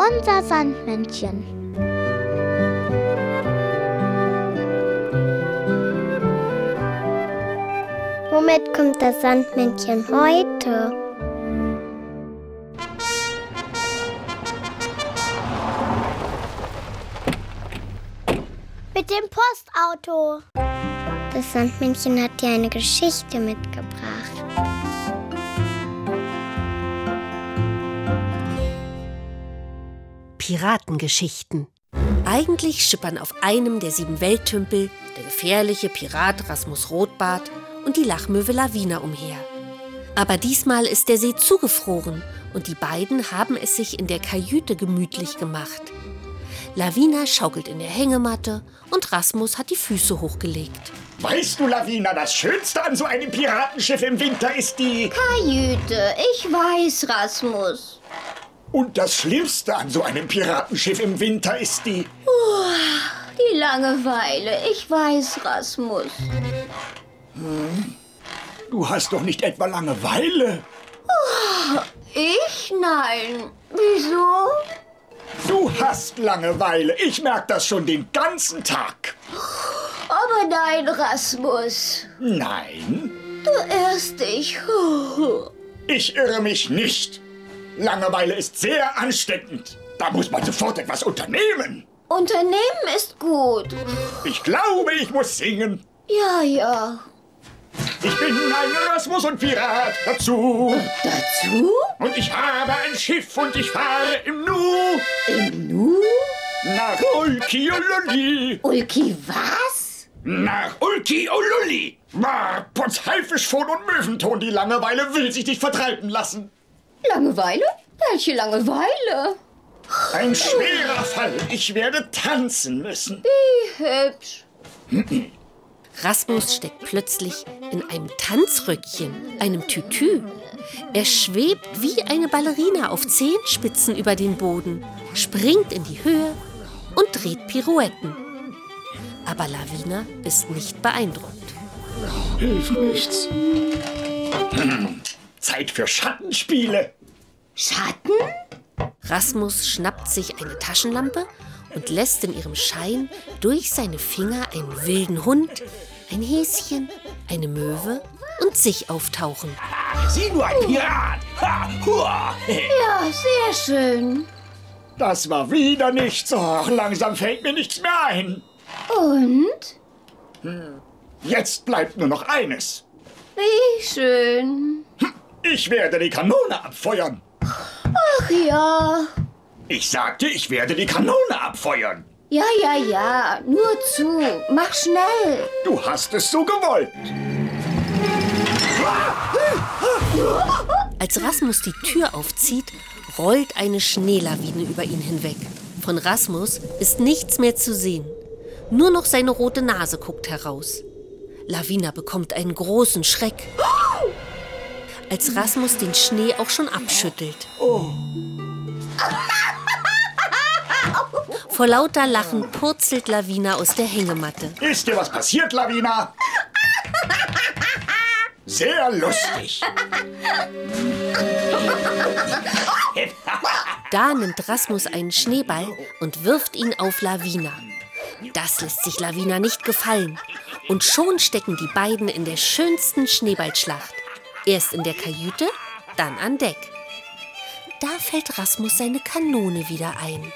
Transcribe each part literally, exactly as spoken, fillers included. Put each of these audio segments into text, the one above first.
unser Sandmännchen. Womit kommt das Sandmännchen heute? Mit dem Postauto. Das Sandmännchen hat dir eine Geschichte mitgebracht. Piratengeschichten. Eigentlich schippern auf einem der sieben Welttümpel der gefährliche Pirat Rasmus Rotbart und die Lachmöwe Lavina umher. Aber diesmal ist der See zugefroren und die beiden haben es sich in der Kajüte gemütlich gemacht. Lavina schaukelt in der Hängematte und Rasmus hat die Füße hochgelegt. Weißt du, Lavina, das Schönste an so einem Piratenschiff im Winter ist die... Kajüte, ich weiß, Rasmus. Und das Schlimmste an so einem Piratenschiff im Winter ist die... Uh, die Langeweile, ich weiß, Rasmus. Hm. Du hast doch nicht etwa Langeweile? Uh, ich? Nein. Wieso? Du hast Langeweile. Ich merke das schon den ganzen Tag. Aber nein, Rasmus. Nein? Du irrst dich. Ich irre mich nicht. Langeweile ist sehr ansteckend. Da muss man sofort etwas unternehmen. Unternehmen ist gut. Ich glaube, ich muss singen. Ja, ja. Ich bin ein Rasmus und Pirat dazu. Dazu? Und ich habe ein Schiff und ich fahre im Nu. Im Nu? Nach Ulki-Oluli. Ulki was? Nach Ulki-Oluli. Potz Haifischfon und Möwenton, die Langeweile will sich nicht vertreiben lassen. Langeweile? Welche Langeweile? Ein schwerer Fall. Ich werde tanzen müssen. Wie hübsch. Rasmus steckt plötzlich in einem Tanzröckchen, einem Tütü. Er schwebt wie eine Ballerina auf Zehenspitzen über den Boden, springt in die Höhe und dreht Pirouetten. Aber Lavina ist nicht beeindruckt. Hilft nichts. Hm. Zeit für Schattenspiele. Schatten? Rasmus schnappt sich eine Taschenlampe und lässt in ihrem Schein durch seine Finger einen wilden Hund, ein Häschen, eine Möwe und sich auftauchen. Sieh nur, ein Pirat! Ha, hua. Ja, sehr schön. Das war wieder nichts. Oh, langsam fällt mir nichts mehr ein. Und? Hm. Jetzt bleibt nur noch eines. Wie schön. Ich werde die Kanone abfeuern. Ach ja. Ich sagte, ich werde die Kanone abfeuern. Ja, ja, ja. Nur zu. Mach schnell. Du hast es so gewollt. Als Rasmus die Tür aufzieht, rollt eine Schneelawine über ihn hinweg. Von Rasmus ist nichts mehr zu sehen. Nur noch seine rote Nase guckt heraus. Lavina bekommt einen großen Schreck, als Rasmus den Schnee auch schon abschüttelt. Oh. Vor lauter Lachen purzelt Lavina aus der Hängematte. Ist dir was passiert, Lavina? Sehr lustig. Da nimmt Rasmus einen Schneeball und wirft ihn auf Lavina. Das lässt sich Lavina nicht gefallen. Und schon stecken die beiden in der schönsten Schneeballschlacht. Erst in der Kajüte, dann an Deck. Da fällt Rasmus seine Kanone wieder ein.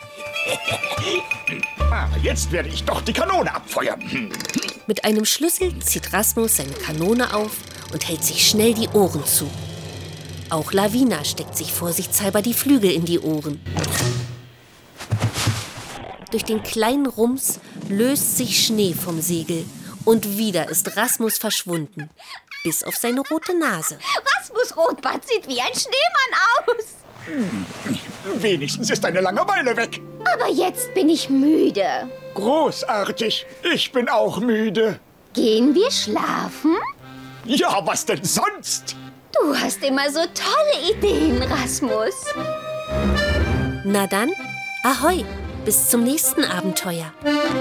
Ah, jetzt werde ich doch die Kanone abfeuern. Mit einem Schlüssel zieht Rasmus seine Kanone auf und hält sich schnell die Ohren zu. Auch Lavina steckt sich vorsichtshalber die Flügel in die Ohren. Durch den kleinen Rums löst sich Schnee vom Segel und wieder ist Rasmus verschwunden, bis auf seine rote Nase. Rasmus Rotbart sieht wie ein Schneemann aus. Hm, wenigstens ist deine Langeweile weg. Aber jetzt bin ich müde. Großartig, ich bin auch müde. Gehen wir schlafen? Ja, was denn sonst? Du hast immer so tolle Ideen, Rasmus. Na dann, ahoi, bis zum nächsten Abenteuer.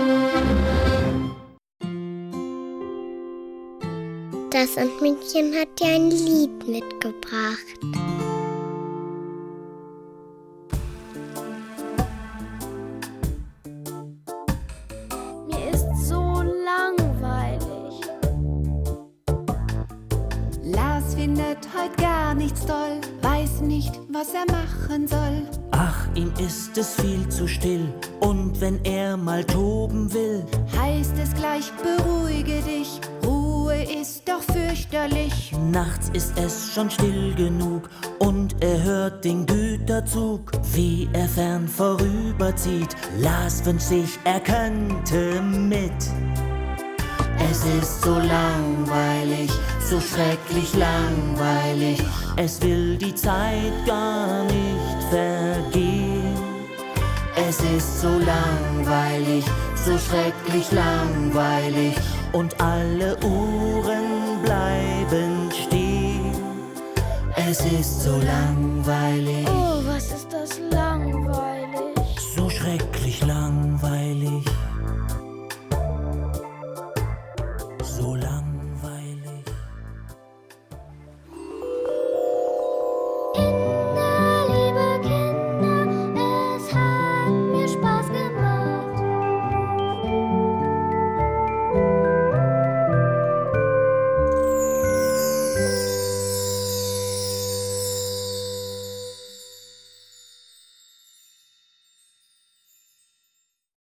Das Sandmännchen hat dir ein Lied mitgebracht. heut gar nichts toll, weiß nicht, was er machen soll. Ach, ihm ist es viel zu still, und wenn er mal toben will, heißt es gleich, beruhige dich, Ruhe ist doch fürchterlich. nachts ist es schon still genug, und er hört den Güterzug, wie er fern vorüberzieht. Lars wünscht sich, er könnte mit. Es ist so langweilig, so schrecklich langweilig, es will die Zeit gar nicht vergehen. Es ist so langweilig, so schrecklich langweilig, und alle Uhren bleiben stehen. Es ist so langweilig. Oh, was ist das langweilig?